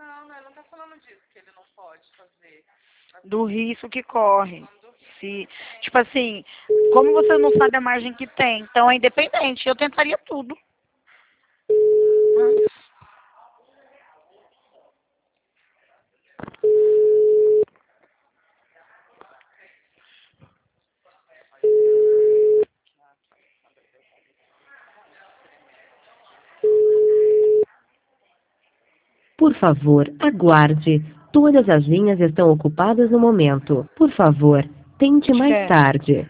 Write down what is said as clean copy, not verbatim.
Não, ele não tá falando disso, que ele não pode fazer. Do risco que corre. Se, tipo assim, como você não sabe a margem que tem, então é independente, eu tentaria tudo. Por favor, aguarde. Todas as linhas estão ocupadas no momento. Por favor, tente mais Esquece. tarde.